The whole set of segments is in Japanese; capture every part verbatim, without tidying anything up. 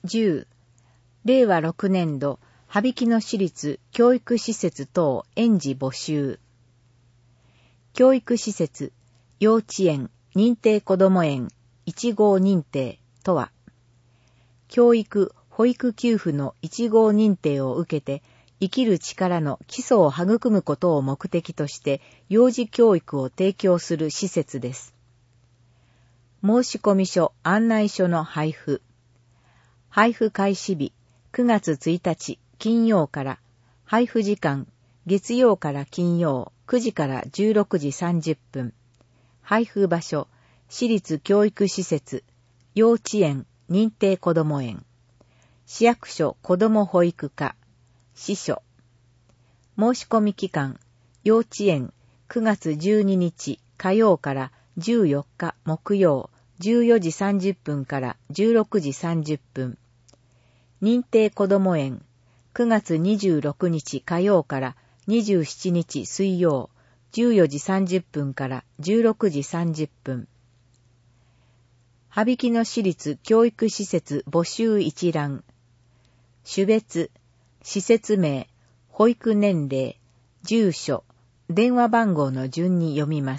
じゅう、れいわろくねんど、羽曳野市立教育施設等園児募集。教育施設、幼稚園、認定こども園、いち号認定とは、教育、保育給付のいち号認定を受けて、生きる力の基礎を育むことを目的として、幼児教育を提供する施設です。申込書、案内書の配布。配布開始日、くがつついたち金曜から、配布時間、月曜から金曜くじからじゅうろくじさんじゅっぷん。配布場所、市立教育施設、幼稚園、認定こども園。市役所子ども保育課、支所。申込期間、幼稚園、くがつじゅうににち火曜からじゅうよっか木曜、じゅうよじさんじゅっぷんからじゅうろくじさんじゅっぷん。認定こども園、くがつにじゅうろくにち火曜からにじゅうしちにち水曜、じゅうよじさんじゅっぷんからじゅうろくじさんじゅっぷん。羽曳野市立教育施設募集一覧。種別、施設名、保育年齢、住所、電話番号の順に読みます。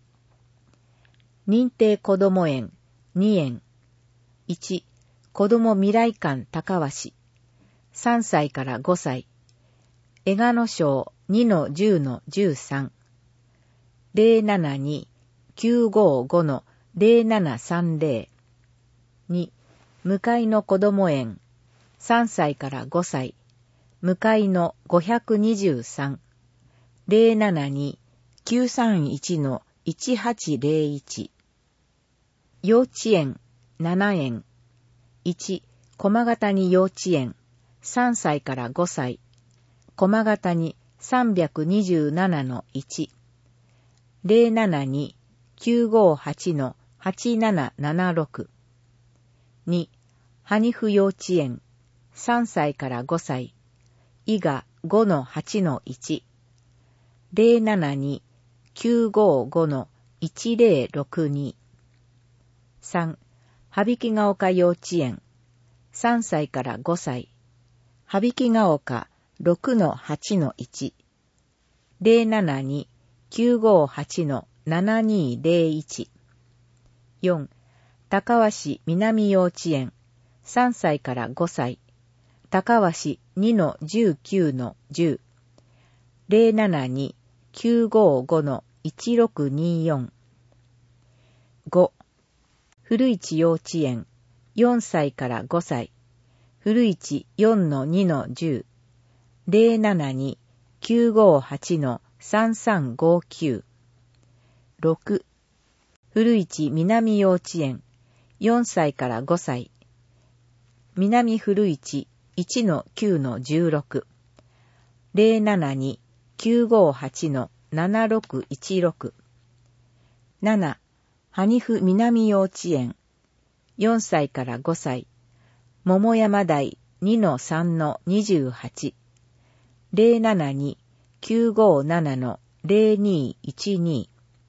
認定こども園、に園。いち、子ども未来館高鷲。さんさいからごさい。江賀野省 にのじゅうのじゅうさん。ゼロななに きゅうごごのゼロななさんゼロ。に、向かいのこども園。さんさいからごさい。向かいのごひゃくにじゅうさん。ゼロななに きゅうさんいちのいちはちゼロいち。幼稚園、なな園。いち、駒ヶ谷幼稚園。さんさいからごさい。駒ヶ谷さんびゃくにじゅうななのいち。ゼロななに きゅうごはちのはちななななろく。に、羽生幼稚園。さんさいからごさい。伊賀ごのはちのいち。ゼロななに きゅうごごのいちゼロろくに。さん、羽曳ヶ丘幼稚園。さんさいからごさい。羽曳ヶ丘ろくのはちのいち。ゼロななに きゅうごはちのななにゼロいち。よん、高鷲南幼稚園。さんさいからごさい。高鷲にのじゅうきゅうのじゅう。ゼロななに きゅうごごのいちろくによん。ご、古市幼稚園。よんさいからごさい。古市よんのにのじゅう。ゼロななに きゅうごはちのさんさんごきゅう。ろく、古市南幼稚園。よんさいからごさい。南古市いちのきゅうのじゅうろく。ゼロななに きゅうごはちのななろくいちろく。なな、羽生南幼稚園。よんさいからごさい。桃山台にのさんのにじゅうはち。ゼロななに きゅうごななのゼロにいちに。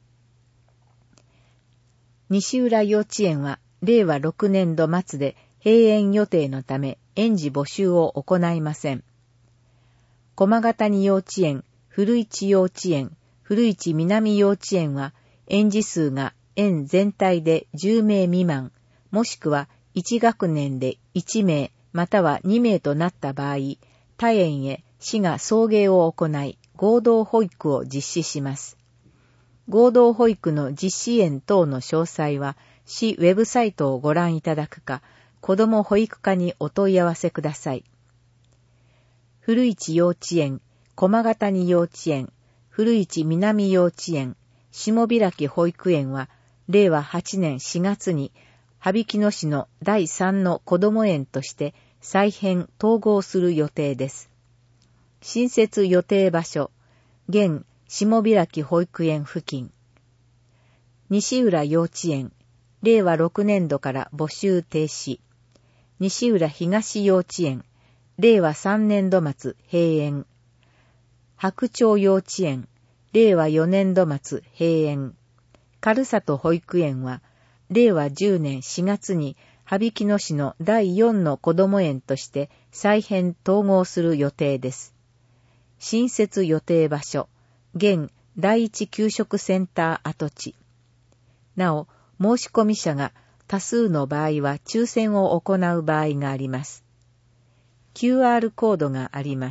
西浦幼稚園はれいわろくねんど末で閉園予定のため園児募集を行いません。駒ヶ谷幼稚園、古市幼稚園、古市南幼稚園は園児数が園全体でじゅうめい未満、もしくはいち学年でいちめいまたはにめいとなった場合、他園へ市が送迎を行い、合同保育を実施します。合同保育の実施園等の詳細は、市ウェブサイトをご覧いただくか、子ども保育課にお問い合わせください。古市幼稚園、駒ヶ谷幼稚園、古市南幼稚園、下開保育園は、れいわはちねんしがつに、羽曳野市のだいさんの子ども園として再編統合する予定です。新設予定場所、現下開保育園付近。西浦幼稚園、れいわろくねんどから募集停止。西浦東幼稚園、れいわさんねんど末閉園。白鳥幼稚園、れいわよねんど末閉園。軽里保育園は、れいわじゅうねんしがつに羽曳野市のだいよんの子ども園として再編統合する予定です。新設予定場所、現第一給食センター跡地。なお、申し込み者が多数の場合は抽選を行う場合があります。キューアール コードがあります。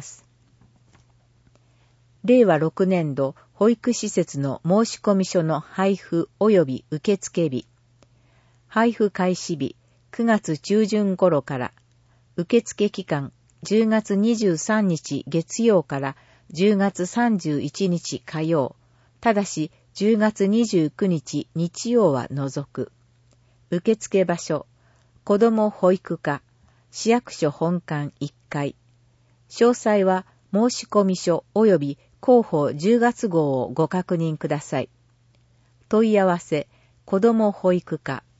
れいわろくねんど保育施設の申し込み書の配布及び受付日。配布開始日くがつちゅうじゅん頃から、受付期間じゅうがつにじゅうさんにち月曜からじゅうがつさんじゅういちにち火曜、ただしじゅうがつにじゅうくにち日曜は除く。受付場所、子ども保育課、市役所本館いっかい。詳細は申し込み書及び広報じゅうがつ号をご確認ください。問い合わせ、子ども保育課